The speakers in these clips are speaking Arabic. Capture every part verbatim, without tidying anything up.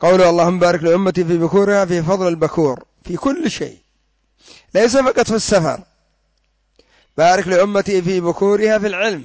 قوله اللهم بارك لأمتي في بكورها في فضل البكور في كل شيء، ليس فقط في السفر. بارك لأمتي في بكورها في العلم،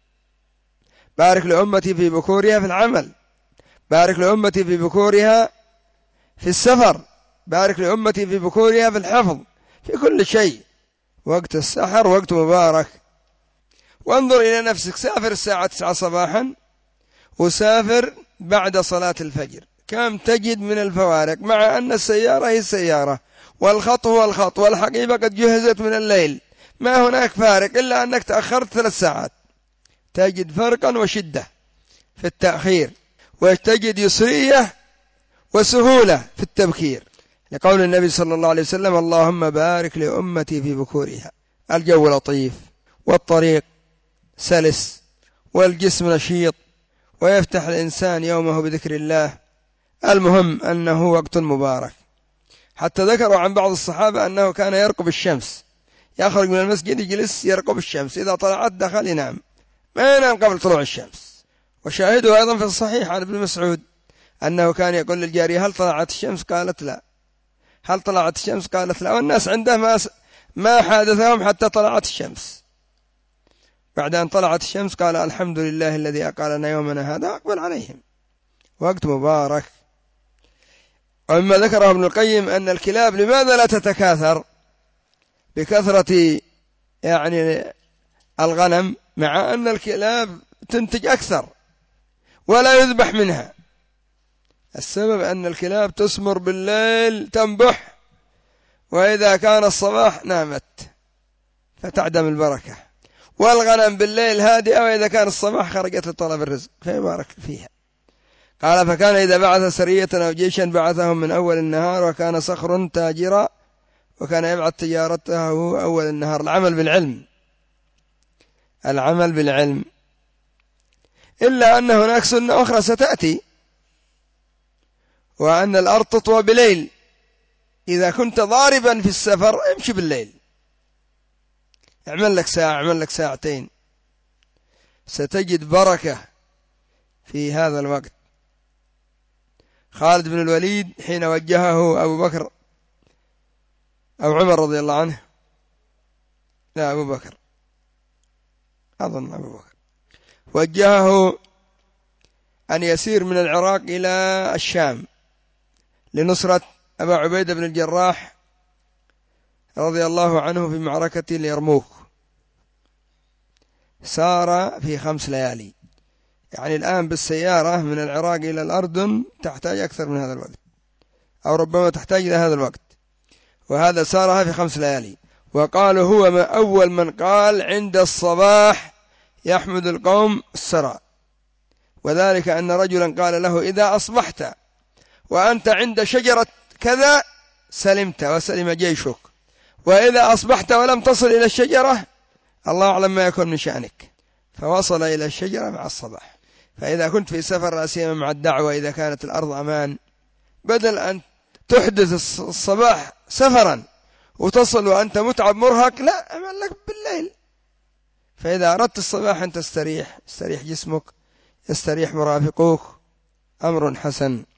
بارك لأمتي في بكورها في العمل، بارك لأمتي في بكورها في السفر، بارك لأمتي في بكورها في الحفظ، في كل شيء. وقت السحر وقت مبارك. وانظر إلى نفسك، سافر الساعة تسعة صباحا وسافر بعد صلاة الفجر، كم تجد من الفوارق، مع أن السيارة هي السيارة والخط هو الخط والحقيبة قد جهزت من الليل، ما هناك فارق إلا أنك تأخرت ثلاث ساعات. تجد فرقا وشدة في التأخير، وتجد يسرية وسهولة في التبكير، لقول النبي صلى الله عليه وسلم اللهم بارك لأمتي في بكورها. الجو لطيف والطريق سلس والجسم نشيط، ويفتح الإنسان يومه بذكر الله. المهم أنه وقت مبارك. حتى ذكروا عن بعض الصحابة أنه كان يرقب الشمس، يخرج من المسجد يجلس يرقب الشمس، إذا طلعت دخل ينام، ما ينام قبل طلوع الشمس. وشاهده أيضا في الصحيح عن ابن مسعود أنه كان يقول للجارية هل طلعت الشمس؟ قالت لا. هل طلعت الشمس؟ قالت لا. والناس عنده ما ما حادثهم حتى طلعت الشمس. بعد أن طلعت الشمس قال الحمد لله الذي أقالنا يومنا هذا، أقبل عليهم. وقت مبارك. ومما ذكره ابن القيم أن الكلاب لماذا لا تتكاثر بكثرة يعني الغنم، مع أن الكلاب تنتج أكثر ولا يذبح منها؟ السبب أن الكلاب تسمر بالليل تنبح، وإذا كان الصباح نامت فتعدم البركة، والغنم بالليل هادئة، وإذا كان الصباح خرجت لطلب الرزق فيبارك فيها. قال فكان إذا بعث سرية أو جيشا بعثهم من أول النهار، وكان صخر تاجرا وكان يبعث تجارته أول النهار. العمل بالعلم، العمل بالعلم. إلا أن هناك سنة أخرى ستأتي، وأن الأرض تطوى بليل. إذا كنت ضاربا في السفر امشي بالليل، اعمل لك ساعة، اعمل لك ساعتين، ستجد بركة في هذا الوقت. خالد بن الوليد حين وجهه أبو بكر أو عمر رضي الله عنه، لا أبو بكر، أظن أبو بكر، وجهه أن يسير من العراق إلى الشام لنصرة أبا عبيدة بن الجراح رضي الله عنه في معركة اليرموك. سار في خمس ليالي، يعني الآن بالسيارة من العراق إلى الأردن تحتاج أكثر من هذا الوقت، أو ربما تحتاج إلى هذا الوقت، وهذا سارها في خمس ليالي. وقال هو ما أول من قال عند الصباح يحمد القوم السرى، وذلك أن رجلا قال له إذا أصبحت وأنت عند شجرة كذا سلمت وسلم جيشك، وإذا أصبحت ولم تصل إلى الشجرة الله أعلم ما يكون من شأنك. فوصل إلى الشجرة مع الصباح. فإذا كنت في سفر لا سيما مع الدعوة، إذا كانت الأرض أمان، بدل أن تحدث الصباح سفرا وتصل وأنت متعب مرهق، لا، أعمل لك بالليل. فإذا أردت الصباح أن تستريح، استريح جسمك، يستريح مرافقوك، أمر حسن.